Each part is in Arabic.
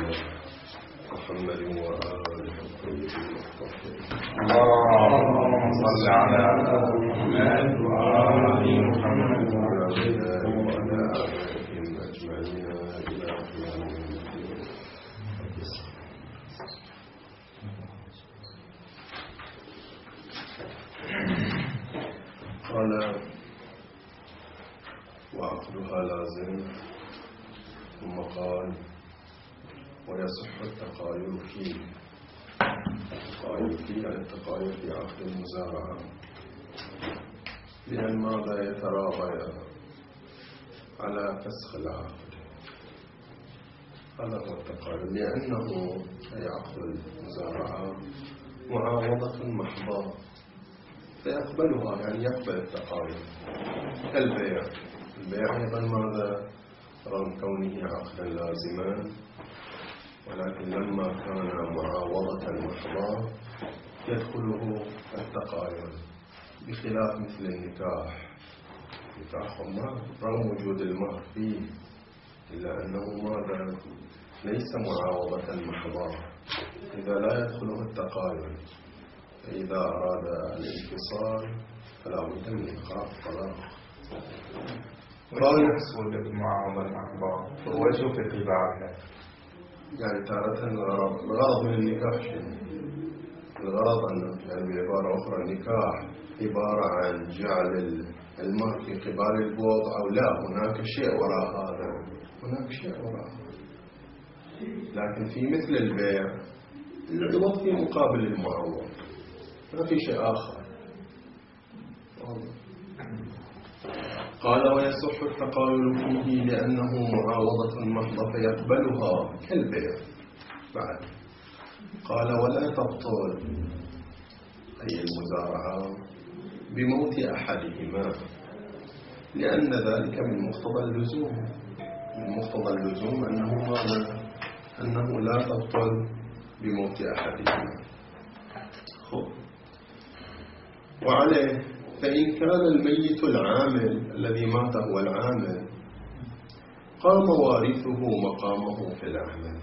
محمد وآله الطيبين الطاهرين. اللهم صل على محمد وآل محمد وعلى آلهم أجمعين إلى قيام الدين. قال وعقدها لازم، ثم قال ويصح التقايل فيه. التقايل فيه يعني التقايل في عقد المزارعة، لأن ماذا يتراضى على فسخ العقد. هذا هو التقايل، لأنه أي عقد المزارعة معاوضة محضة فيقبلها، يعني يقبل التقايل كالبيع. البيع أيضا ماذا رغم كونه عقدا لازما، ولكن لما كان معاوضة محضة يدخله التقايل، بخلاف مثل النكاح. نكاح المهر رغم وجود المهر فيه، إلا أنه ماذا ليس معاوضة محضة، إذا لا يدخله التقايل. فإذا أراد الانفصال فلا بد من إيقاع الطلاق. قال يحصل بالمعاوضة المحضة وشو في قبالها؟ يعني تارة الغرض من النكاح شيء، الغرض أنه يعني بعبارة أخرى النكاح عبارة عن جعل المهر في قبال البوض أو لا، هناك شيء وراء هذا، هناك شيء وراء هذا. لكن في مثل البيع العوض في مقابل المعوض، ما في شيء آخر. قال ويصح التقايل فيه لأنه معاوضة محضة فيقبلها كالبيع. بعد قال ولا تبطل أي المزارعة بموت أحدهما، لأن ذلك من مقتضى اللزوم. من مقتضى اللزوم أنه لا تبطل بموت أحدهما. وعليه فإن كان الميت العامل الذي مات هو العامل، قام وارثه مقامه في العمل.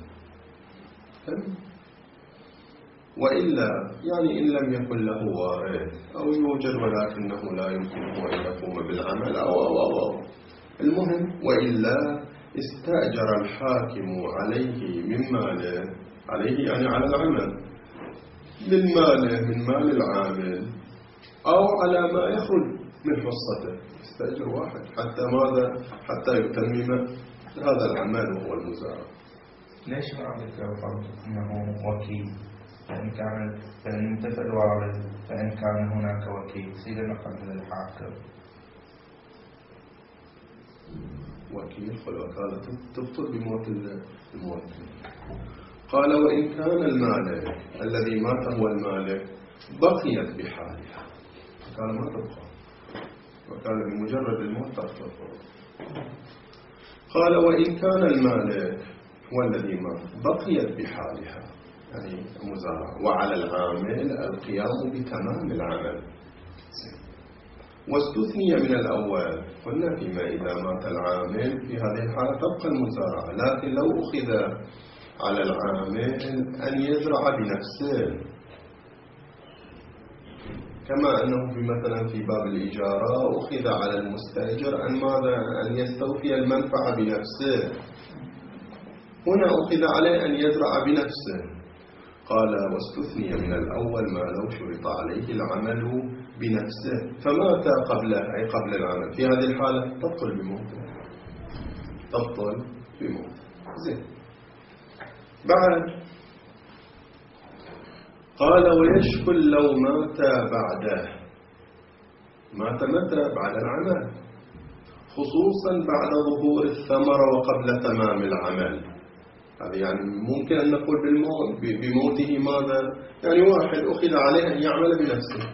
وإلا يعني إن لم يكن له وارث أو يوجد ولكنه لا يمكنه أن يقوم بالعمل أو المهم، وإلا استأجر الحاكم عليه من ماله، عليه يعني على العمل، من ماله من مال العامل، أو على ما يخرج من حصته. استأجر واحد حتى ماذا؟ حتى يتمم هذا العمل وهو المزارع. ليش ما ذكر أنه وكيل؟ فإن انتفى الوارث فإن كان هناك وكيل سيد نقل للحاكم. وكيل والوكالة تبطل بموت الموكل. قال وإن كان المالك الذي مات هو المالك بقيت بحالها، كان ما تبقى، وكان بمجرد الموت تبطل. قال وإن كان المالك هو الذي مات بقيت بحالها، يعني المزارعة، وعلى العامل القيام بتمام العمل. واستثني من الأول، قلنا فيما إذا مات العامل في هذه الحالة تبقى المزارعة، لكن لو أخذ على العامل أن يزرع بنفسه، كما أنه مثلا في باب الإجارة أخذ على المستأجر أن ماذا؟ أن يستوفي المنفعة بنفسه. هنا أخذ عليه أن يزرع بنفسه. قال واستثني من الأول ما لو شرط عليه العمل بنفسه فمات قبله أي قبل العمل، في هذه الحالة تبطل بموته، تبطل بموته. زين. بعد قال ويشكل لو مات بعده. مات متى؟ بعد العمل، خصوصا بعد ظهور الثمرة وقبل تمام العمل. هذا يعني ممكن أن نقول بموته ماذا؟ يعني واحد أخذ عليه أن يعمل بنفسه،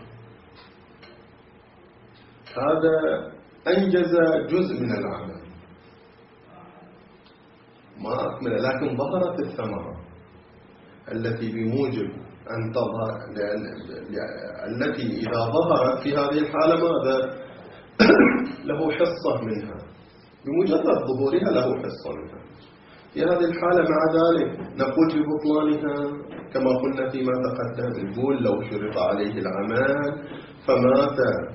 هذا أنجز جزء من العمل ما أكمل، لكن ظهرت الثمرة التي بموجب أن تظهر، التي إذا ظهرت في هذه الحالة ماذا؟ له حصة منها، بمجرد ظهورها له حصة منها. في هذه الحالة مع ذلك نقول ببطلانها كما قلنا فيما تقدم. نقول لو شرط عليه العمل فمات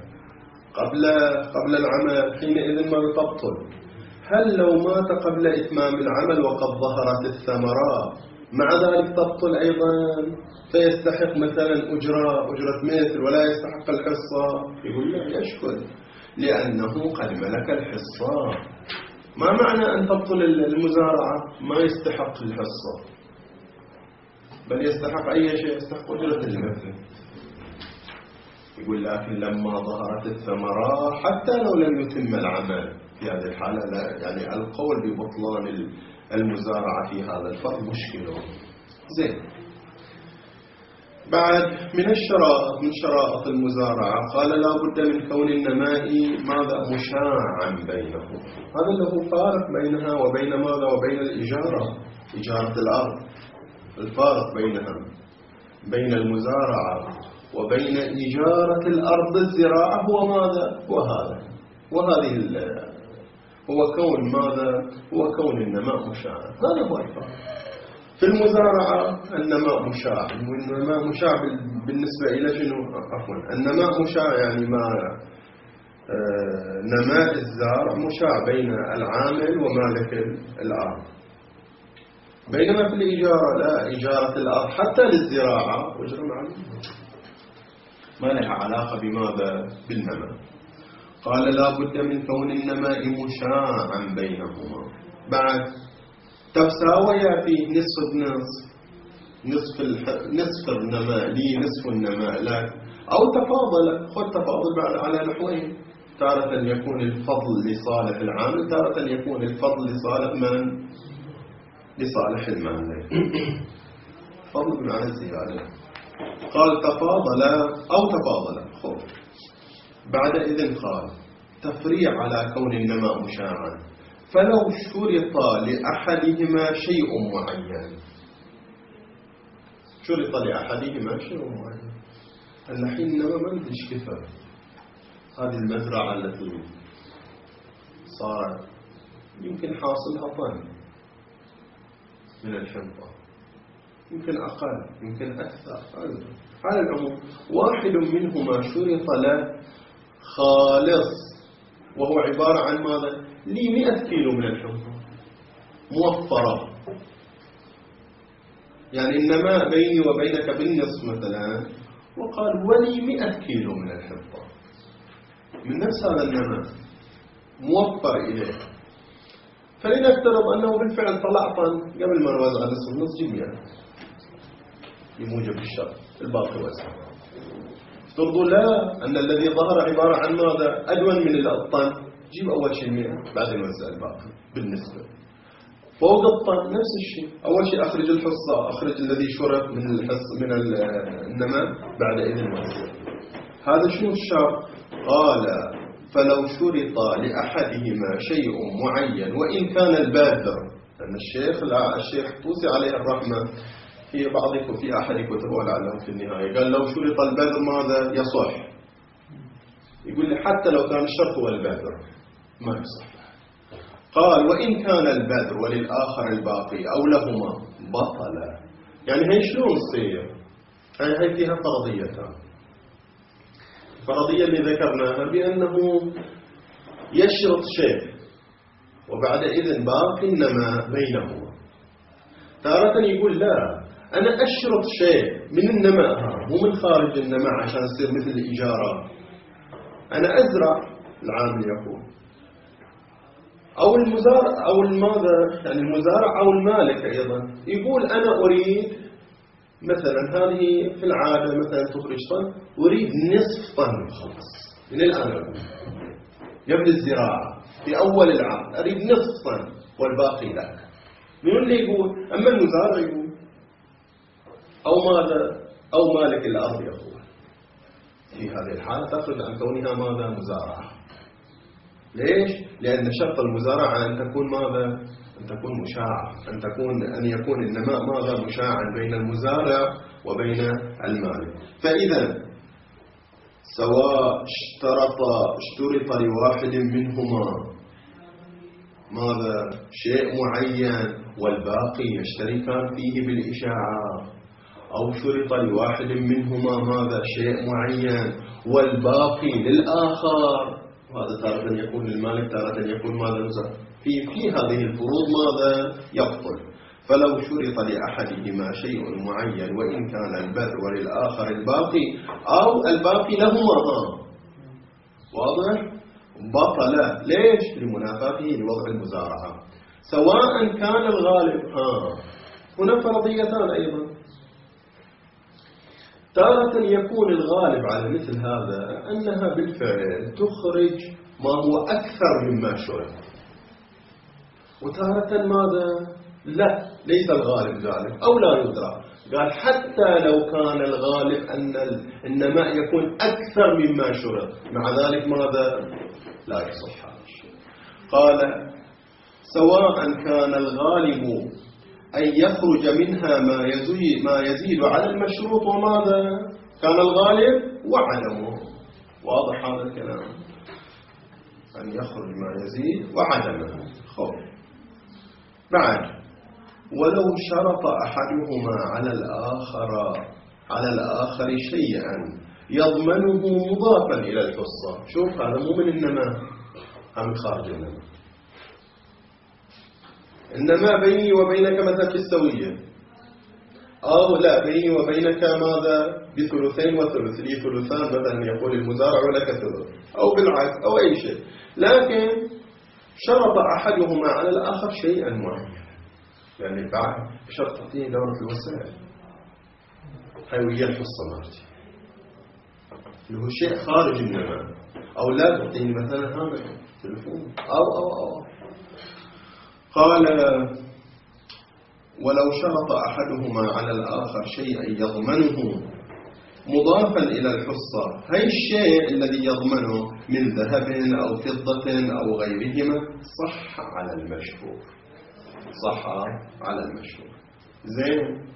قبل العمل حينئذ ما تبطل. هل لو مات قبل إتمام العمل وقد ظهرت الثمرات مع ذلك تبطل أيضا، فيستحق مثلا أجرة مثل ولا يستحق الحصة؟ يقول لا، يشكل لأنه قد ملك الحصة. ما معنى أن تبطل المزارعة؟ ما يستحق الحصة بل يستحق أي شيء، يستحق أجرة المثل. يقول لكن لما ظهرت الثمرات حتى لو لم يتم العمل في هذه الحالة لا، يعني القول ببطلان المزارعة في هذا الفرض مشكلة. زين. بعد من الشرائط، من شرائط المزارعة قال لا بد من كون النماء ماذا مشاعا بينه. هذا له فارق بينها وبين ماذا؟ وبين الإجارة، إجارة الأرض. الفارق بينها بين المزارعة وبين إجارة الأرض الزراعة هو ماذا؟ هو كون ماذا؟ هو كون النماء مشاعا. هذا هو الفرق. في المزارعة النماء مشاع. النماء مشاع بالنسبة إلى شنو؟ عفوا، النماء مشاع يعني ما نماء الزارع مشاع بين العامل ومالك الأرض. بينما في الإجارة لا، إجارة الأرض حتى للزراعة أجرة معلومة، ما لها علاقة بماذا؟ بالنماء. قال لا بد من كون النماء مشاعا بينهما. بعد تساويا فيه نصف بنصف، نصف النماء لي نصف النماء لك، أو تفاضل. خذ تفاضل بعد على نحوين، تارة يكون الفضل لصالح العامل، تارة يكون الفضل لصالح من؟ لصالح المالك. فضل بمعنى الزيادة. قال تفاضل أو تفاضل. خذ بعد إذن قال تفريع على كون النماء مشاعا، فلو شرط لأحدهما شيء معين، شرط لأحدهما شيء معين. الحين النماء ما ندريش كيف هذه المزرعة التي صارت يمكن حاصلها طن من الحنطة، يمكن أقل يمكن أكثر. على العموم واحد منهما شرط له خالص، وهو عبارة عن ماذا؟ لي 100 كيلو من الحنطة موفرة، يعني النماء بيني وبينك بالنصف مثلا، وقال ولي 100 كيلو من الحنطة من نفس هذا النماء موفر إليه. فلنفترض أنه بالفعل طلع طن قبل ما نوزع نصف جيب 100 بموجب الشرط، الباقي وزع. افترضوا لا أن الذي ظهر عبارة عن ماذا؟ أدون من الطن، جيب أول شيء 100 بعدين وزع الباقي بالنسبة. فوق الطن نفس الشيء، أول شيء أخرج الحصة، أخرج الذي شرط من الحصة من النماء، بعد إذن وزع. هذا شنو الشرط؟ قال فلو شرط لأحدهما شيء معين وإن كان البادر. أن الشيخ توسي عليه الرحمة في بعض في أحد كتبه لعله في النهاية قال لو شرط البادر ماذا يصح؟ يقول لي حتى لو كان الشرط هو البادر ما يصح. قال وإن كان البادر وللآخر الباقي أو لهما بطل. يعني هي شلون تصير؟ هي فيها فرضيتان. الفرضية اللي ذكرناها بأنه يشرط شيء وبعد إذن باقي النماء بينهما. تارة يقول لا، أنا أشرط شيء من النماء مو من خارج النماء عشان يصير مثل الإجارة. أنا أزرع، العامل يقول، أو المزارع أو الماذا، يعني المزارع أو المالك أيضا يقول أنا أريد مثلا هذه في العادة مثلا تخرج طن، أريد نصف طن خلاص من الآن قبل الزراعة في أول العام أريد نصف طن والباقي لك. من اللي يقول؟ أما المزارع يقول أو ماذا؟ أو مالك الأرض يقول. في هذه الحالة تخرج عن كونها ماذا؟ مزارعة. ليش؟ لأن شرط المزارعة أن تكون ماذا؟ أن تكون مشاعة، أن يكون النماء ماذا؟ مشاعا بين المزارع وبين المالك. فإذا سواء اشترط لواحد منهما ماذا؟ شيء معين والباقي يشتركان فيه بالإشاعة، أو شرط لواحد منهما ماذا شيء معين والباقي للآخر، وهذا تارة يكون للمالك تارة يكون ماذا نزل في هذه الفروض ماذا يبطل. فلو شرط لأحدهما شيء معين وإن كان البذر وللآخر الباقي أو الباقي لهما واضح بطل. ليش؟ لمنافاته لوضع المزارعة، سواء كان الغالب هنا فرضيتان أيضا. تارة يكون الغالب على مثل هذا أنها بالفعل تخرج ما هو أكثر مما شرط، وتارة ماذا؟ لا، ليس الغالب ذلك أو لا يدرى. قال حتى لو كان الغالب أن النماء يكون أكثر مما شرط، مع ذلك ماذا؟ لا يصح هذا الشيء. قال سواء كان الغالب أن يخرج منها ما يزيد على المشروط وماذا كان الغالب وعدمه. واضح هذا الكلام؟ أن يخرج ما يزيد وعدمه. بعد ولو شرط أحدهما على الآخر شيئا يضمنه مضافا إلى الحصة. شوف هذا مو من النماء، هم خارج النماء. النماء بيني وبينك مثلا في السوية، أو لا بيني وبينك ماذا بثلثين وثلث، لي ثلثان مثلا يقول المزارع ولك ثلث، أو بالعكس أو أي شيء، لكن شرط أحدهما على الآخر شيئا معين، يعني بعد بشرط تعطيني دورة الوسائل حيوية الحصة مالتي اللي هو شيء خارج النماء، أو لا تعطيني مثلا هذا تلفون أو قال ولو شرط أحدهما على الآخر شيئا يضمنه مضافا إلى الحصة، هاي الشيء الذي يضمنه من ذهب أو فضة أو غيرهما صح على المشهور، صح على المشهور. زين.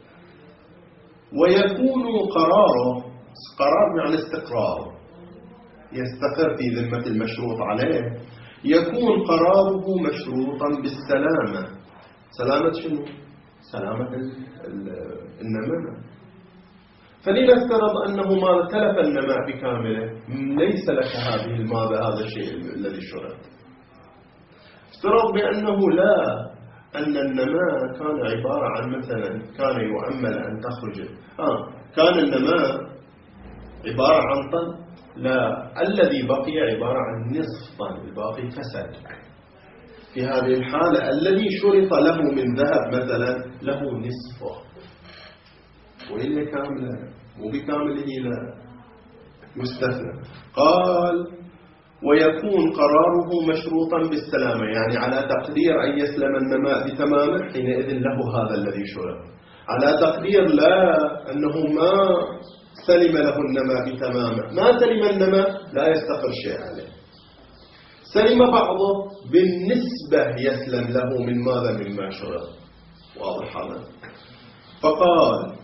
ويكون قراره، قرار يعني استقرار، يستقر في ذمة المشروط عليه، يكون قراره مشروطا بالسلامة. سلامة شنو؟ سلامة النماء. فلنفترض أنه ما تلف النماء بكامله، ليس لك هذه الماذا هذا الشيء الذي شرط. افترض بأنه لا، أن النماء كان عبارة عن مثلا كان يؤمل أن تخرج كان النماء عبارة عن طن، لا، الذي بقي عبارة عن نصف طن، الباقي فسد. في هذه الحالة الذي شرط له من ذهب مثلا له نصفه، وإلا كاملة مو بكامله لا يستثنى. قال ويكون قراره مشروطا بالسلامة، يعني على تقدير أن يسلم النماء بتمامه حينئذ له هذا الذي شرط، على تقدير لا أنه ما سلم له النماء بتمامه، ما سلم النماء لا يستقر شيء عليه، سلم بعضه بالنسبة يسلم له من ماذا مما شرط. واضح هذا؟ فقال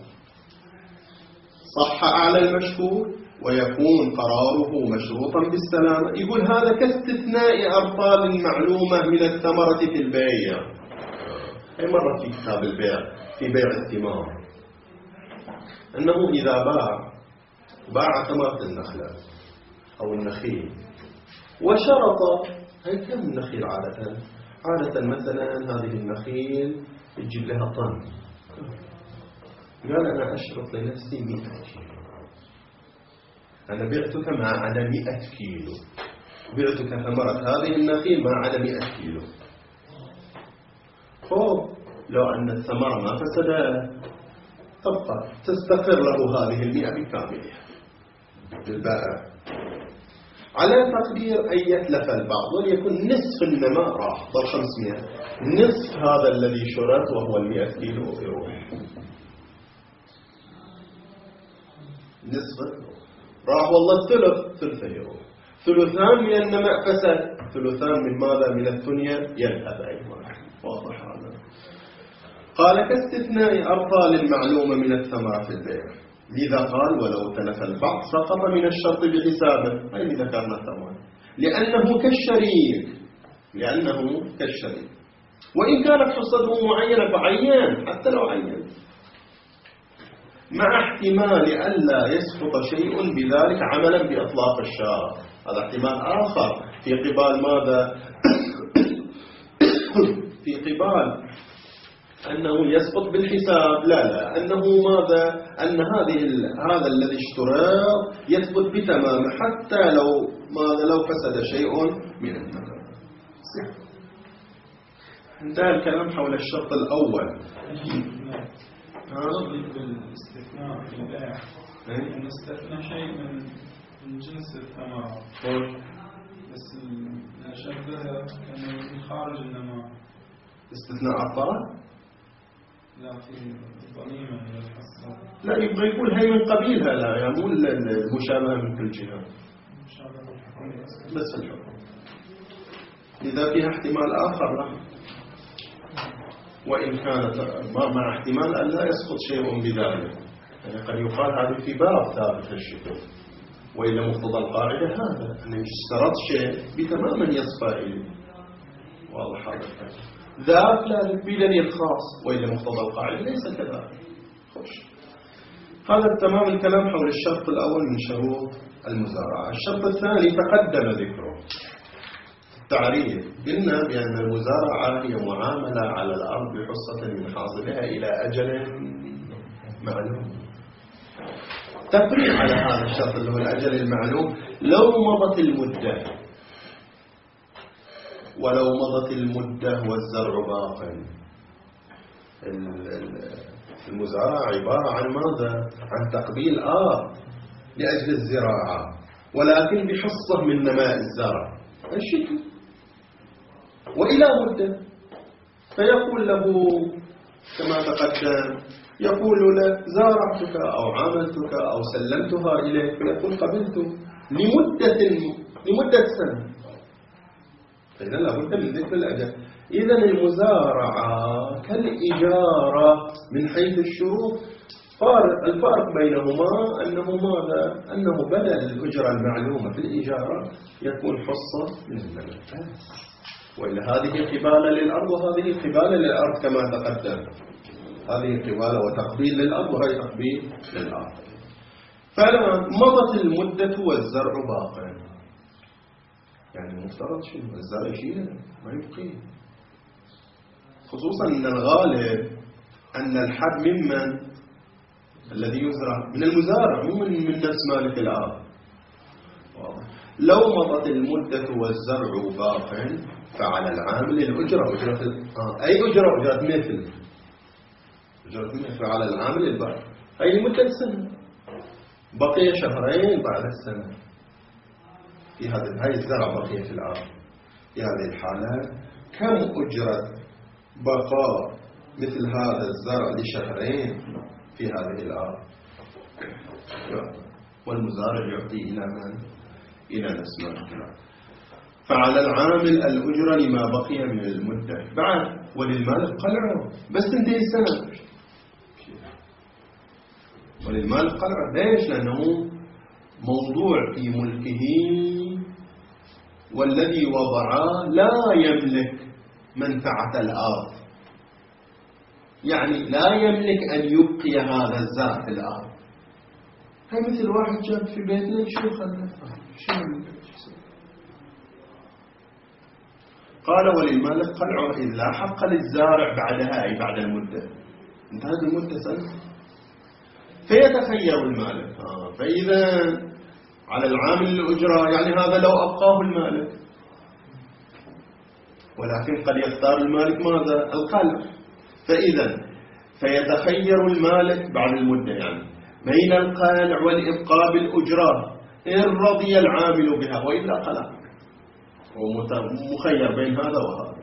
صح على المشهور ويكون قراره مشروطا بالسلامة. يقول هذا كاستثناء أبطال المعلومة من الثمرة في البيع. أي مرة في كتاب البيع في بيع الثمار أنه إذا باع ثمرة النخلة أو النخيل وشرط، هي كم النخيل عادة مثلا هذه النخيل تجيب لها طن، قال أنا أشرط لنفسي 100 كيلو، أنا بعتك ما على 100 كيلو، بعتك ثمرة هذه النخيل ما على 100 كيلو. لو أن الثمرة ما فسدت تبقى تستقر له هذه 100 بكاملها للبائع، على تقدير أن يتلف البعض وليكن نصف النماء راح ضل 500، نصف هذا الذي شرط وهو 100 كيلو يروح، نصف راح والله ثلث يروح، ثلثان من النماء فسد، ثلثان من ماذا من الثنيا يذهب أيضا. واضح هذا؟ قال كاستثناء أبطال المعلومة من الثمرة في البيع، لذا قال ولو تلف البعض سقط من الشرط بحسابه، أي ذكرنا ثمن، لأنه كالشريك وإن كانت حصته معينة فعين حتى لو عين، مع احتمال ألا يسقط شيء بذلك عملا بإطلاق الشارع. هذا احتمال آخر في قبال ماذا؟ في قبال أنه يسقط بالحساب، لا أنه ماذا؟ أن هذا الذي اشترى يثبت بتمامه حتى لو فسد شيء من التمام. انتهى الكلام حول الشرط الأول. بالاستثناء في البيع أن نستثنى شيء من جنس الثمرة، بس نشبه كأنه من خارج النماء. استثناء عطاء؟ لا، في ضميمة للحصة. لا، يبغى يقول هي من قبيلها، لا يعني مو المشابهة من كل جهة، بس الحكم. إذا فيها احتمال آخر لا، وإن كانت مع احتمال أن لا يسقط شيء بذلك، يعني قد يقال هذه في باب ثابت الشكل، وإلا مقتضى القاعدة هذا أن اشترط شيء بتماما يصفى إليه. واضح هذا الكلام. ذاك لا بدليل خاص، وإلا مقتضى القاعدة ليس كذلك. خوش. هذا تمام الكلام حول الشرط الأول من شروط المزارعة. الشرط الثاني تقدم ذكره، التعريف. قلنا بأن المزارعة هي معاملة على الأرض بحصة من حاصلها إلى أجل معلوم. تفريع على هذا الشرط اللي هو الأجل المعلوم، لو مضت المدة، ولو مضت المدة والزرع باق. المزارعة عبارة عن ماذا؟ عن تقبيل أرض لأجل الزراعة، ولكن بحصة من نماء الزرع الشكل، وإلى مدة. فيقول له كما تقدم، يقول له زارعتك أو عاملتك أو سلمتها إليك، فيقول قبلته لمدة سنة. فإذا لابد من ذكر الأجل. إذا المزارعة كالإجارة من حيث الشروط. الفارق بينهما أنه ماذا؟ أنه بدل الأجرة المعلومة في الإجارة يكون حصة من المال، وإلا هذه قبالة للأرض وهذه قبالة للأرض كما تقدم. هذه قبالة وتقبيل للأرض وهي تقبيل للأرض. فالآن مضت المدة والزرع باق، يعني المفترض شنو؟ الزرع يشيله ما يبقيه، خصوصا أن الغالب أن الحب ممن الذي يزرع من المزارع، مو من نفس مالك الأرض. لو مضت المدة والزرع باق فعلى العامل الأجرة، أي أجرة مثل على العامل الباق. هي لمدة سنة، بقي شهرين بعد السنة في هذه الزرع بقي في الأرض. في هذه الحالة كم أجرة بقاء مثل هذا الزرع لشهرين في هذه الأرض؟ والمزارع يعطي إلى من؟ إلى نفس مالك. فعلى العامل الأجرة لما بقي من المدة بعد، وللمالك قلعه بس تنتهي السنة. وللمالك قلعه ليش؟ لأنه موضوع في ملكه، والذي وضعه لا يملك منفعة الأرض، يعني لا يملك أن يبقي هذا الزرع في الأرض. هاي مثل واحد جاب في بيتنا شو خلفه، قال وللمالك قلعه إذ لا حق للزارع بعدها، أي بعد المدة. انتهت المدة سنة، فيتخير المالك. فإذا على العامل الأجرة، يعني هذا لو أبقاه المالك، ولكن قد يختار المالك ماذا؟ القلع. فإذا فيتخير المالك بعد المدة، يعني بين القلع والإبقاء بالأجرة إن رضي العامل بها وإلا قلع. هو مخير بين هذا وهذا.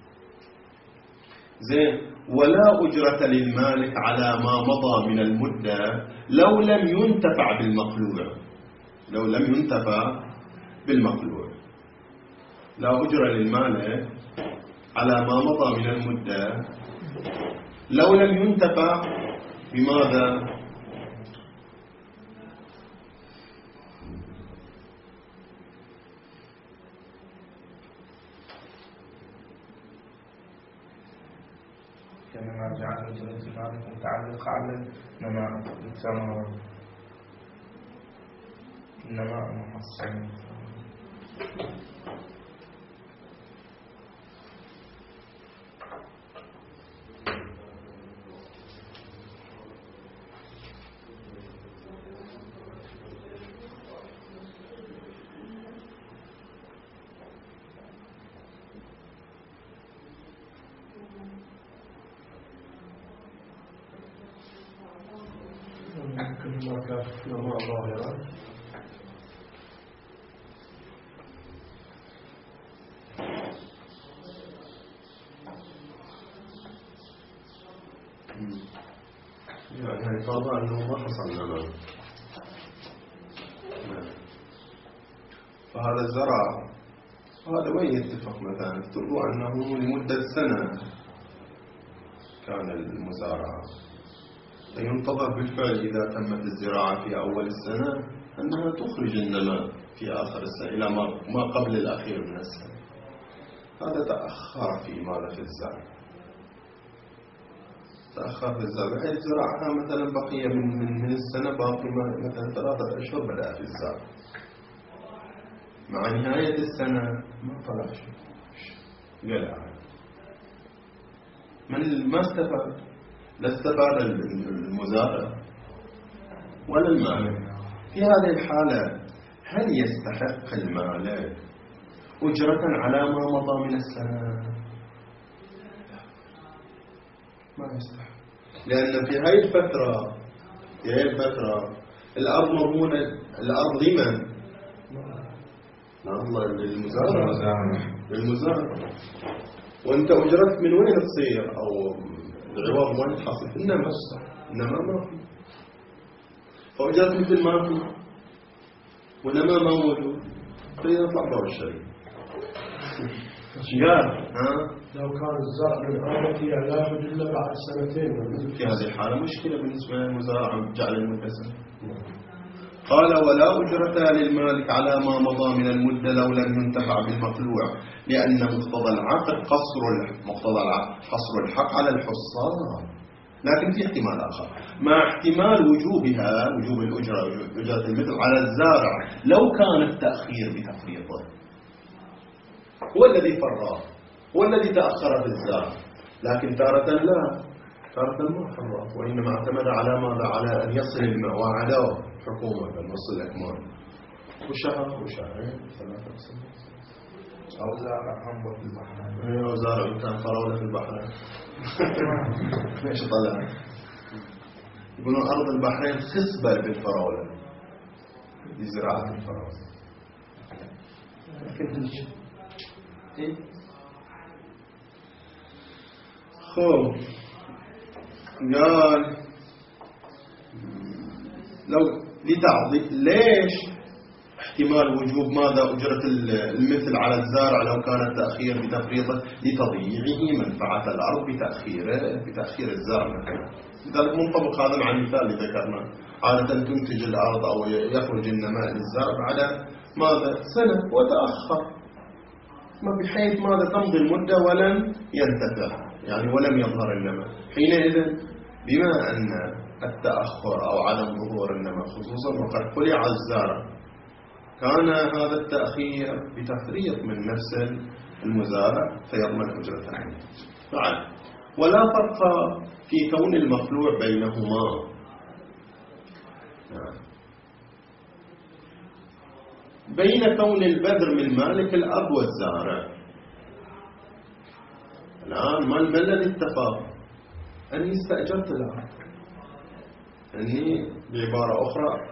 زين. ولا أجرة للمالك على ما مضى من المدة لو لم ينتفع بالمقلوع. لو لم ينتفع بالمقلوع لا أجرة للمالك على ما مضى من المدة لو لم ينتفع بماذا؟ هذه متعلقة على نماء الثمرة، نماء محصن. كل ما كان نماء ظاهرة يعني فرض أنه ما حصل نماء، فهذا الزرع هذا وين يتفق؟ مثلا افترضوا أنه لمدة سنة كان المزارعة، فينتظر بالفعل إذا تمت الزراعة في أول السنة أنها تخرج النماء في آخر السنة إلى ما قبل الأخير من السنة. هذا تأخر في ماذا؟ في الزرع، تأخر في الزرع بحيث زراعها مثلا بقية من السنة باقي مثلا 3 أشهر بدأ في الزرع، مع نهاية السنة ما طلع شيء، قلع. من ما استفاد؟ لا استفاد المزارع ولا المالك. في هذه الحالة هل يستحق المالك أجرة على ما مضى من السنة؟ ما يستحق، لأن في هذه الفترة الأرض مضمونة، الأرض لمن؟ للمزارع. وأنت أجرت من وين تصير؟ أو العوض وين تحصل؟ إنما ما في، فأجرت مثل ما في ونما ما موجود، فيطلع ضوء الشريك. لو كان الزرع من عامتي لا يأخذ إلا بعد 2 في هذه الحالة مشكلة بالنسبة للمزارع جعل المنتسب. قال ولا أجرة للمالك على ما مضى من المدة لو لم ينتفع بالمطلوع، لأن مقتضى العقد حصر الحق على الحصار. لكن في احتمال آخر، مع احتمال وجوبها، وجوب أجرة المثل على الزارع لو كان التأخير بتفريطه، هو الذي فرط، هو الذي تأخر في الزارع، لكن تارة لا، تارة ما فرط، وإنما اعتمد على ماذا؟ على أن يصل الماء وعلاه حكومة بالنص الأكمال وشهرين 3 سنين. أو زارع حنبة في البحرين، أو زارع كان فراولة في البحرين. ليش طلع؟ يقولون أرض البحرين خصبة بالفراولة، لزراعة الفراولة. خوف قال لو لتعظيم، ليش احتمال وجوب ماذا؟ أجرة المثل على الزارع لو كان التأخير بتفريطه لتضييعه منفعة الأرض بتأخير الزرع مثلا. لذلك منطبق هذا مع المثال اللي ذكرنا، عادة تنتج الأرض أو يخرج النماء للزرع بعد ماذا؟ سنة، وتأخر ما بحيث ماذا؟ تمضي المدة ولم ينتفع، يعني ولم يظهر النماء. حينئذ بما أن التأخر أو عدم ظهور النماء خصوصا وقد قلع الزارع، كان هذا التأخير بتفريط من نفس المزارع فيضمن أجرة عنه. بعد ولا فرق في كون المخلوع بينهما. بين كون البذر من مالك الأرض والزارع. الآن ما الذي اتفق؟ أني استأجرت الأرض، أني بعبارة أخرى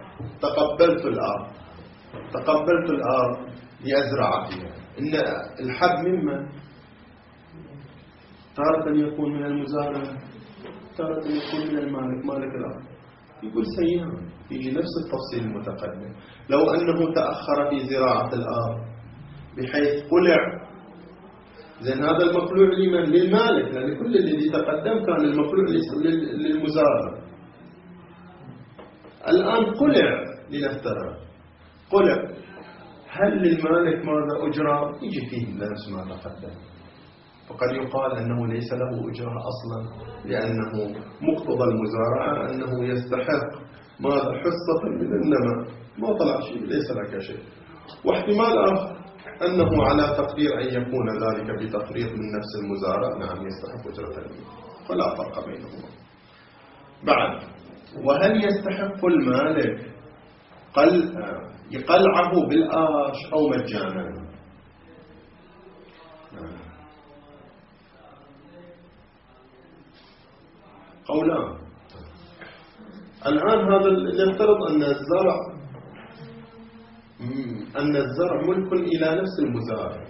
تقبلت الأرض لأزرع فيها. إن الحب مما تارة يكون من المزارع، تارة يكون من المالك، مالك الأرض. يقول سيئا، يجي نفس التفصيل المتقدم. لو أنه تأخر في زراعة الأرض بحيث قلع، زين هذا المقلوع لمن؟ للمالك، لأن كل الذي تقدم كان المقلوع للمزارع. الآن قلع، لنفترض قلع، هل للمالك ماذا؟ أجرة؟ يجي فيه نفس ما تقدم. فقد يقال أنه ليس له أجرة أصلا، لأنه مقتضى المزارعة أنه يستحق ماذا حصة من النماء، ما طلع شيء ليس لك شيء. واحتمال آخر أنه على تقدير أن يكون ذلك بتفريط من نفس المزارع، نعم يستحق أجرة الميت، فلا فرق بينهما. بعد، وهل يستحق المالك قلعه بالآش أو مجانا؟ قولان. الآن هذا نفترض أن الزرع ملك إلى نفس المزارع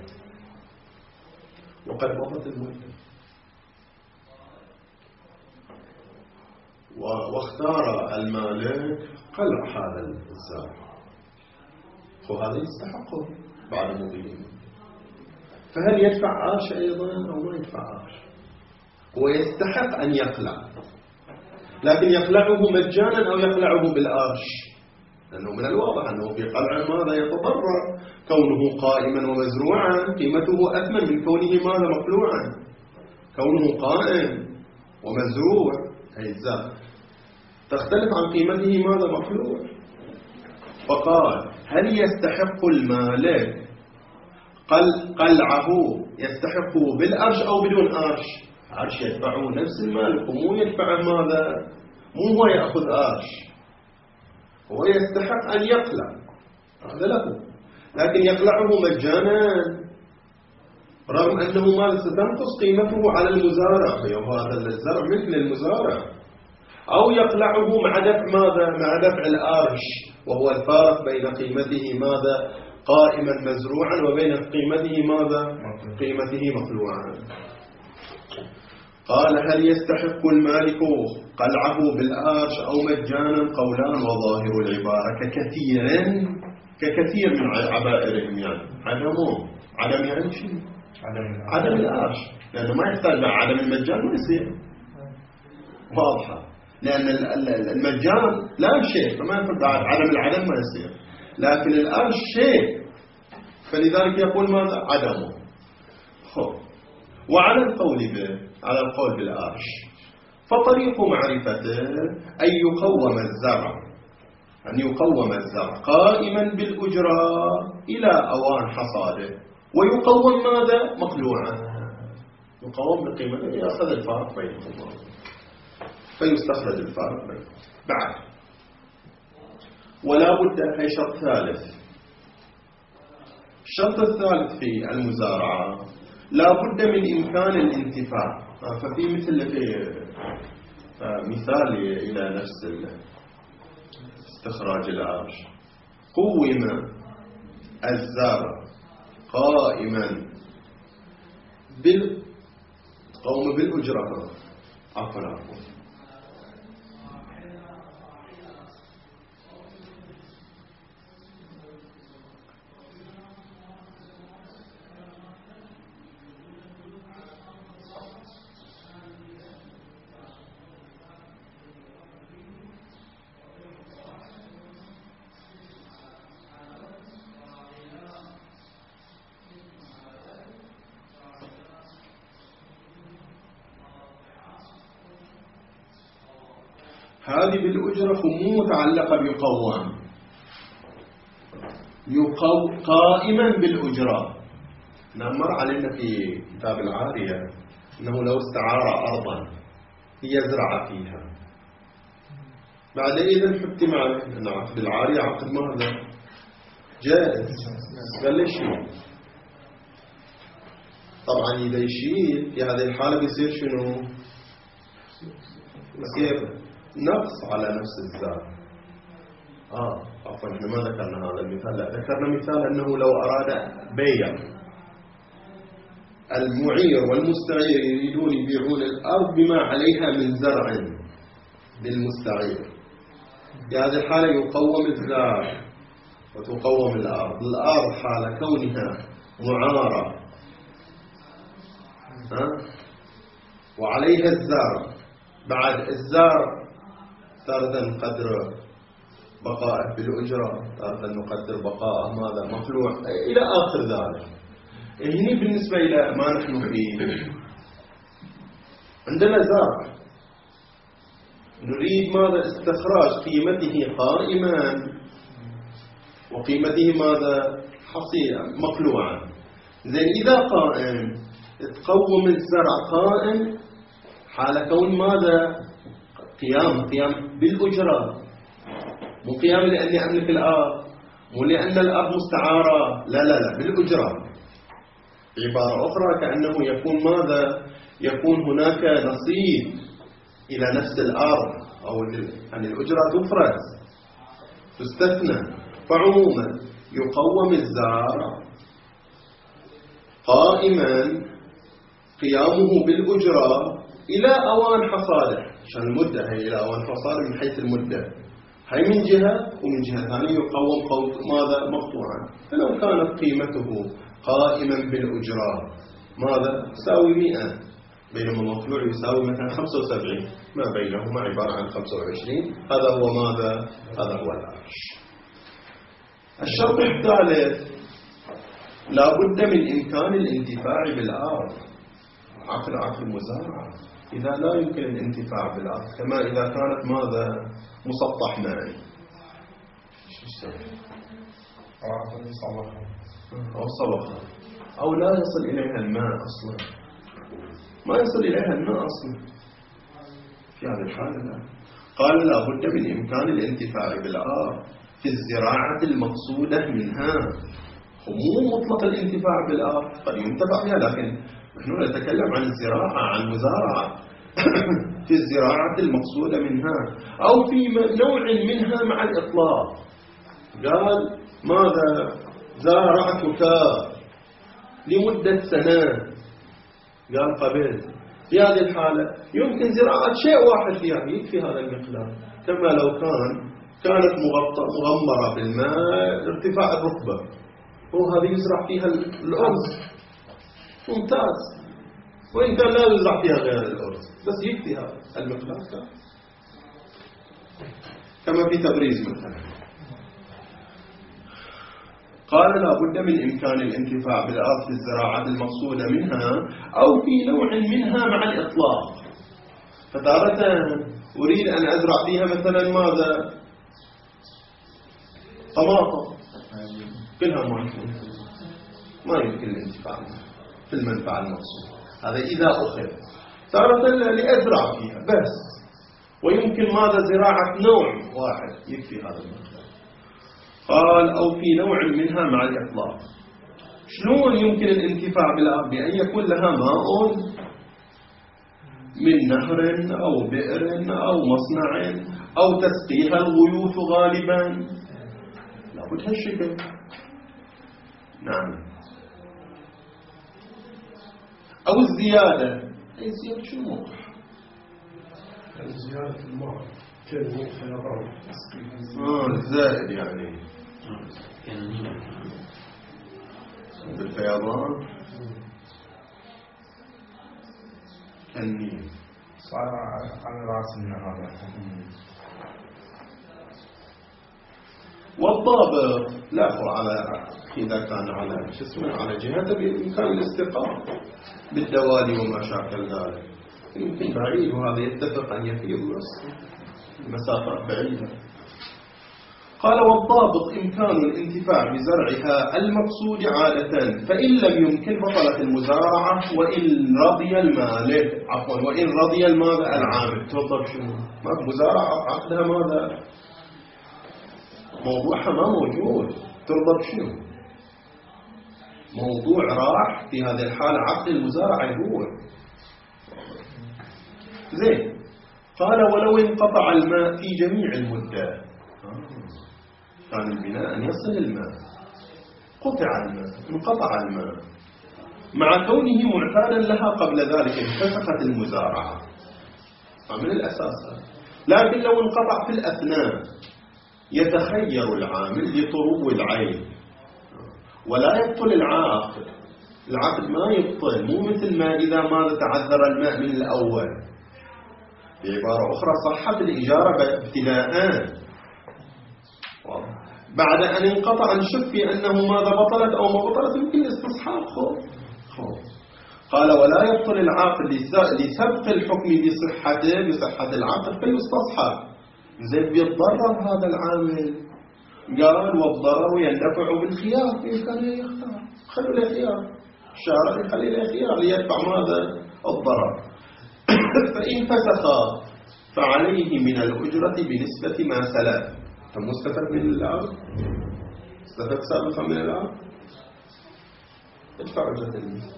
وقد مضت المدة واختار المالك قلع هذا الزرع، وهذا يستحقه بعد مضيه. فهل يدفع عاش أيضا أو ما يدفع عاش؟ هو يستحق أن يقلع، لكن يقلعه مجانا أو يقلعه بالآش، لأنه من الواضح أنه في قلع ماذا يتضرر، كونه قائما ومزروعا قيمته أثمن من كونه ماذا مقلوعا. كونه قائم ومزروع أي الزرع تختلف عن قيمته ماذا مقلوع. فقال هل يستحق المالك قلعه يستحقه بالأرش أو بدون أرش؟ أرش يدفعه نفس المالك ومو يدفع ماذا، مو هو يأخذ أرش، هو يستحق أن يقلع هذا له، لكن يقلعه مجانا رغم أنه ماذا ستنقص قيمته على المزارع، وهذا الزرع مثل المزارع. أو يقلعه مع دفع ماذا، مع دفع الأرش، وهو الفارق بين قيمته ماذا قائما مزروعا وبين قيمته ماذا قيمته مقلوعا. قال هل يستحق المالك قلعه بالآرش أو مجانا؟ قولان، وظاهر العبارة ككثير من عبائرهم، يعني عدم يعني شيء عدم الآرش، لأنه ما يحتاج عدم المجان ما يصير واضحة، لأن المجان لا شيء فما يفرق عدم العدم ما يصير، لكن الآرش شيء، فلذلك يقول ماذا عدمه. وعلى القول به، على القول بالآرش، فطريق معرفته أن يقوم الزرع قائما بالأجرة إلى أوان حصاده، ويقوم ماذا مقلوعا، يقوم بقيمته، يأخذ الفارق بينهما فيستخرج الفارق بينهما. بعد، ولا بد، هي شرط ثالث. الشرط الثالث في المزارعة لا بد من إمكان الانتفاع. ففي مثال إلى نفس استخراج العرش، قوم الزرع قائما بالأجرة، عفوا هذه بالأجرة مو متعلقة بيقوم، قائما بالأجرة. نمر علينا في كتاب العارية أنه لو استعار أرضا يزرع فيها، بعد إذن حكم عليه أن عقد العارية عقد ماذا جائز، قال لي شيء. طبعا إذا يشيل في هذه الحالة بيصير شنو، بيصير نقص على نفس الزرع. عفوا احنا ما ذكرنا هذا المثال، لا ذكرنا مثال أنه لو أراد بيع، المعير والمستعير يريدون يبيعون الأرض بما عليها من زرع للمستعير، في هذه الحالة يقوم الزرع وتقوم الأرض. الأرض حال كونها معارة وعليها الزرع، بعد الزرع تارة نقدر بقاءه بالأجرة، تارة نقدر بقاءه ماذا مخلوع إلى آخر ذلك. هنا بالنسبة إلى ما نحن فيه عندنا زرع نريد ماذا استخراج قيمته قائما وقيمته ماذا حصيلا مقلوعا. زين إذا قائم تقوم الزرع قائم حال كون ماذا قيام بالأجرة، مو قيام لأني أملك الأرض، مو لأن الأرض مستعارة، لا بالأجرة. عبارة أخرى كأنه يكون ماذا يكون هناك نصيب إلى نفس الأرض أو يعني الأجرة تفرز تستثنى. فعموما يقوم الزارع قائما قيامه بالأجرة إلى أوان حصاده، عشان المدة هي إلى أوان حصاده من حيث المدة هي من جهة، ومن جهة ثانية يقوم ماذا مقطوعا. فلو كانت قيمته قائما بالأجرة ماذا تساوي 100 بينما المطلوع يساوي مثلا 75 ما بينهما عبارة عن 25. هذا هو ماذا؟ هذا هو العرش. الشرط الثالث لا بد من إمكان الانتفاع بالأرض. عقد المزارعة إذا لا يمكن الانتفاع بالأرض كما إذا كانت ماذا مسطح مائي شو يسوي؟ أو صلخة أو لا يصل إليها الماء أصلا، ما يصل إليها الماء أصلا. في هذه الحالة لا. قال لا بد من إمكان الانتفاع بالأرض في الزراعة المقصودة منها. مو مطلق الانتفاع بالأرض، قد ينتفع بها لكن نحن نتكلم عن الزراعة عن المزارعة في الزراعة المقصودة منها أو في نوع منها مع الإطلاق. قال ماذا زارعتك لمدة سنة، قال قبل. في هذه الحالة يمكن زراعة شيء واحد فيها يكفي هذا المقدار، كما لو كانت مغمرة بالماء ارتفاع الرطبة وهذه يزرع فيها الأرز ممتاز، وإن كان لا يزرع فيها غير الأرز بس يكفي هذا المقدار كما في تبريز مثلا. قال لا بد من إمكان الانتفاع بالأرض في الزراعة المقصودة منها أو في نوع منها مع الإطلاق. فتارة أريد أن أزرع فيها مثلا ماذا طماطم كلها ما يمكن الانتفاع في المنفعة المقصودة. هذا إذا أخذ. تارة لأزرع فيها بس ويمكن ماذا زراعة نوع واحد يكفي هذا المقدار. قال أو في نوع منها مع الإطلاق. شلون يمكن الانتفاع بالأرض؟ بأن يكون لها ماء من نهر أو بئر أو مصنع أو تسقيها الغيوث غالبا، لابد هالشكل. نعم. أو الزيادة. أي زيادة شو موضح؟ زيادة الماء كالماء فيضان الزائد يعني بالفيضان كالنيل صار على رأس النهار. والضابط لا هو على إذا كان على على جهة بإمكان الاستقامة بالدوالي وما شاكل ذلك يمكن بعيد، وهذا يتفق أن يفيض مسافات بعيدة. قال والضابط إمكان الانتفاع بزرعها المقصود عادة، فإن لم يمكن بطلت المزارعة وإن رضي المالك وإن رضي الماذا العامل. تفضل شنو؟ ما مزارعة عقدها ماذا موضوعها ما موجود، ترضى بشنو؟ موضوع راح في هذه الحالة عقد المزارعة يقول زين. قال ولو انقطع الماء في جميع المدة. كان البناء أن يصل الماء، قطع الماء انقطع الماء مع كونه معتادا لها قبل ذلك انفسخت المزارعة من الأساس. لكن لو انقطع في الأثناء يتخير العامل لطرو العين ولا يبطل العقد. العقد ما يبطل، مو مثل ما إذا ماذا تعذر الماء من الأول. بعبارة أخرى صحت الإجارة ابتداءً بعد أن انقطع الشك في أنه ماذا بطلت أو ما بطلت يمكن الاستصحاب. قال ولا يبطل العاقل لسبق الحكم بصحة العقد فيستصحب. زين بيتضرر هذا العامل، قال والضرر يندفع بالخيار، بإمكانه يختار، خلوا له خيار، الشارع يخلي له خيار ليدفع ماذا؟ الضرر. فإن فسخ فعليه من الأجرة بنسبة ما سلف. ثم استفدت من الأرض، استفدت سابقا من الأرض، ادفع أجرة المثل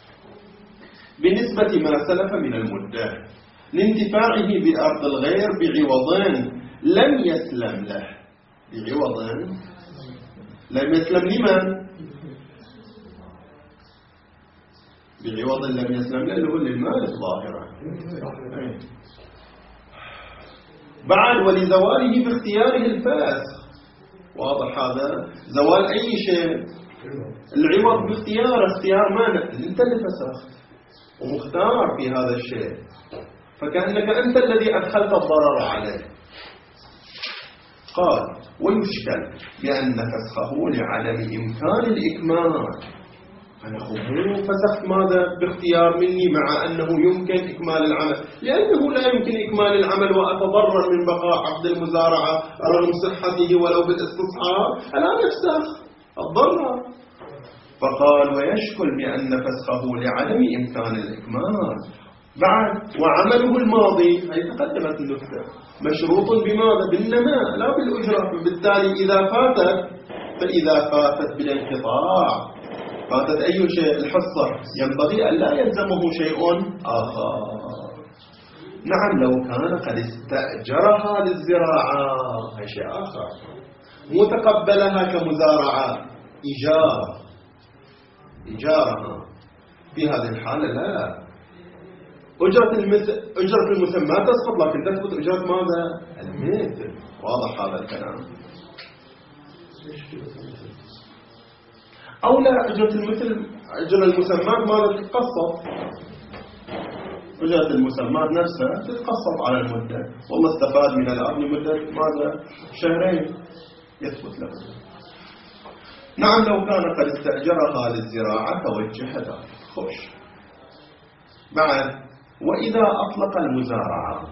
بنسبة ما سلف من المدة لانتفاعه بأرض الغير بعوض لم يسلم له. بعوض لم يسلم لمن؟ بعوض لم يسلم له اللي هو للمال الظاهرة. بعد ولزواله باختياره الفاسخ. واضح هذا؟ زوال أي شيء العوض باختيار، اختيار مانع، انت اللي فسخت ومختار في هذا الشيء، فكأنك أنت الذي أدخلت الضرر عليه. قال ويشكل بأن فسخه لعدم إمكان الإكمال. أنا مو فسخت ماذا باختيار مني مع أنه يمكن إكمال العمل، لأنه لا يمكن إكمال العمل وأتضرر من بقاء عقد المزارعة رغم صحته ولو بالاستصحاب، الآن يفسخ الضرر. فقال ويشكل بأن فسخه لعدم إمكان الإكمال. بعد وعمله الماضي، هي تقدمت النكتة، مشروط بماذا؟ بالنماء لا بالأجرة، وبالتالي إذا فإذا فاتت بالانقطاع فاتت أي شيء؟ الحصة، ينبغي أن لا يلزمه شيء آخر. نعم لو كان قد استأجرها للزراعة هذا شيء آخر، متقبلها كمزارعة إجارها، في هذه الحالة لا، أجرة المسمى تسقط، لكن تثبت أجرة ماذا؟ المثل. واضح هذا الكلام؟ أو لا، أجرة المثل أجرة المسمى ماذا تتقسط؟ أجرة المسمى نفسها تتقسط على المدة، والله استفاد من الأرض لمدة ماذا؟ شهرين يثبت له. نعم لو كان قد استأجرها للزراعة توجه ذلك. خوش. بعد وإذا أطلق المزارعة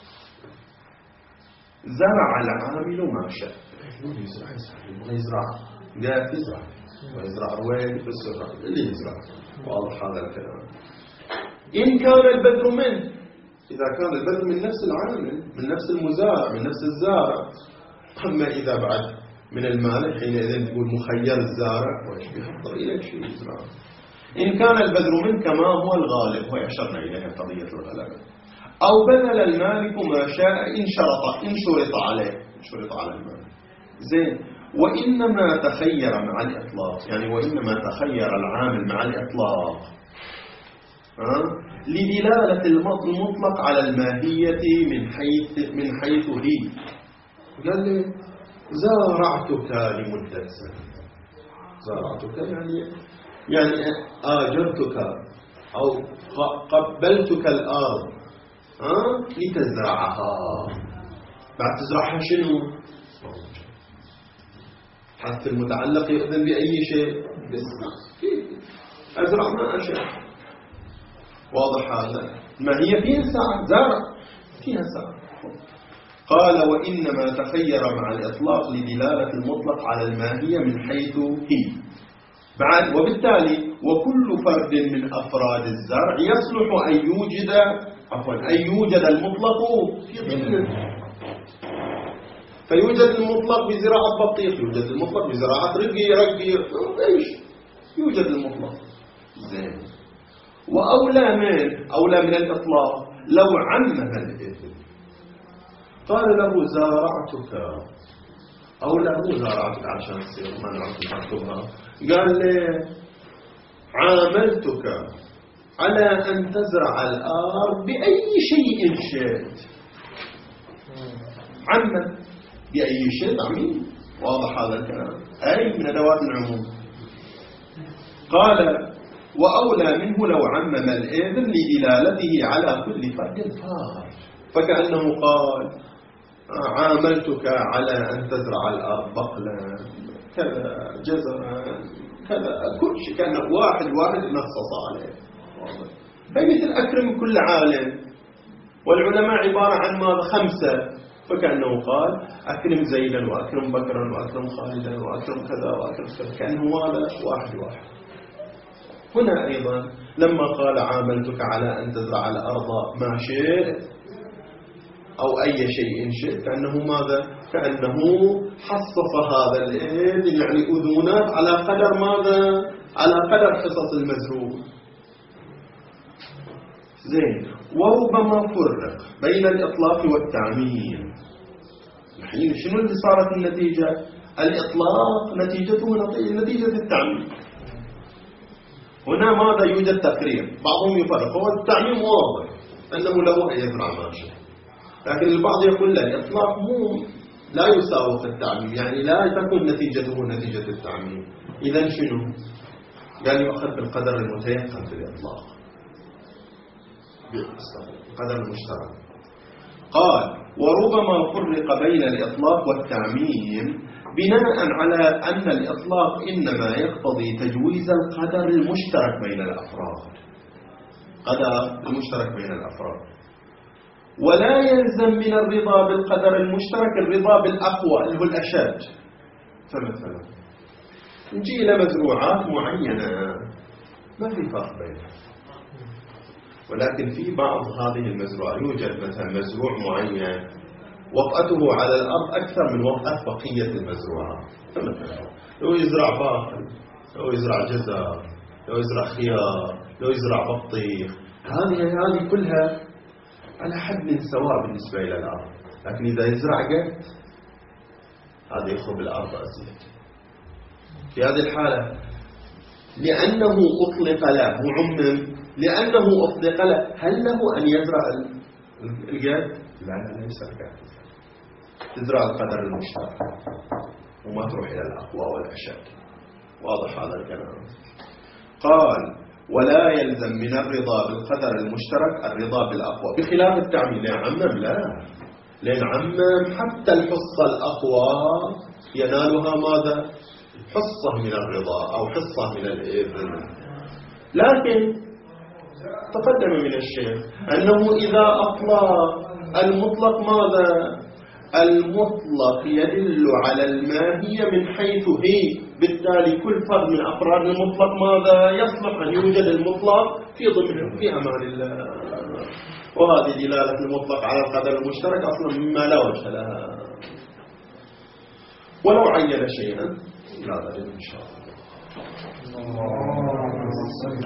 زرع العامل ما شاء. يبغى يزرع، قاعد يزرع ويزرع رويد في الزراعة اللي يزرع. واضح هذا الكلام؟ إن كان البذر منه، إذا كان البذر من نفس العامل، من نفس المزارع، من نفس الزارع. أما إذا بعد من المالك حينئذ تقول مخير الزارع وإيش بيحضر إليك شيء يزرع. إن كان البذر منه كما هو الغالب، ويشرنا إليها قضية الغلبة. أو بذل المالك ما شاء إن شرط على المالك. زين. وإنما تخير مع الإطلاق، يعني وإنما تخير العامل مع الإطلاق لدلالة المطلق على الماهية من حيث هي. قال لي زارعتك لمدة سنة، زارعتك يعني آجرتك أو قبلتك الأرض لتزرعها. بعد تزرعها شنو؟ حتى المتعلق يؤذن بأي شيء؟ أزرع ما أشاء. واضح هذا؟ ما هي فيها ساعة زارع فيها ساعة. قال وإنما تخير مع الإطلاق لدلالة المطلق على الماهية من حيث هي. بعد وبالتالي وكل فرد من أفراد الزرع يصلح أن يوجد المطلق في ضمنه. فيوجد المطلق بزراعة بطيخ، يوجد المطلق بزراعة رقي ايش؟ يوجد المطلق. زين. أولى من الإطلاق لو عمم الإثم. قال له زارعتك، أو له زارعتك عشان تصير ما نعرف نكتبها. قال لي عاملتك على أن تزرع الأرض بأي شيء شئت. عمل بأي شيء تعميم. واضح هذا الكلام؟ أي من أدوات العموم. قال وأولى منه لو عمم الإذن لدلالته على كل فرد فرد. فكأنه قال عاملتك على أن تزرع الأرض بقلا كذا جزرا كذا كل شيء، كان واحد نصص عليه. فمثل أكرم كل عالم، والعلماء عبارة عن ماذا؟ 5، فكأنه قال أكرم زيدا وأكرم بكرا وأكرم خالدا وأكرم كذا وأكرم كذا، كأنه ماذا؟ واحد. هنا أيضا لما قال عاملتك على أن تزرع الأرض ما شئت أو أي شيء شئت، كأنه ماذا؟ كأنه حصف هذا الإذن، يعني أذونات على قدر ماذا؟ على قدر حصص المزروع. زين. وربما فرق بين الإطلاق والتعميم. الحين شنو اللي صارت النتيجة؟ الإطلاق نتيجته نتيجة التعميم. هنا ماذا؟ يوجد تقرير، بعضهم يفرق. هو التعميم واضح أنه له أن يزرع ما شاء، لكن البعض يقول لا، الإطلاق لا يساوق التعميم، يعني لا تكون نتيجته نتيجة التعميم. إذن شنو؟ قال يؤخذ بالقدر المتيقن في الإطلاق، بالقدر المشترك. قال وربما فرق بين الإطلاق والتعميم بناء على أن الإطلاق إنما يقتضي تجويز القدر المشترك بين الأفراد، قدر المشترك بين الأفراد، ولا يلزم من الرضا بالقدر المشترك الرضا بالأقوى اللي هو الأشد. فمثلا نجي إلى مزروعات معينة ما في فرق بينها، ولكن في بعض هذه المزروعات يوجد مثلا مزروع معين وطأته على الأرض أكثر من وطأة بقية المزروعات. فمثلا لو يزرع باقل، لو يزرع جزر، لو يزرع خيار، لو يزرع بطيخ، هذه كلها على حد سواء بالنسبة إلى الأرض. لكن إذا يزرع قد، هذا يخرب الأرض أزيد. في هذه الحالة لأنه أطلق له وعمم، لأنه أطلق له، هل له أن يزرع القد؟ لا، ليس القد. تزرع القدر المشترك وما تروح إلى الأقوى والأشد. واضح هذا الكلام؟ قال ولا يلزم من الرضا بالقدر المشترك الرضا بالأقوى، بخلاف التعميم. لا يعمم، لا نعمم حتى الحصة الأقوى ينالها ماذا؟ حصة من الرضا أو حصة من الإذن. لكن تقدم من الشيخ أنه إذا أطلق المطلق ماذا؟ المطلق يدل على الماهية من حيث هي، بالتالي كل فرد من أفراد المطلق ماذا؟ يصلح أن يوجد المطلق في ضمن في أمان الله. وهذه دلالة المطلق على القدر المشترك أصلا مما لا وجه لها. ولو عين شيئا لا بد إن شاء الله.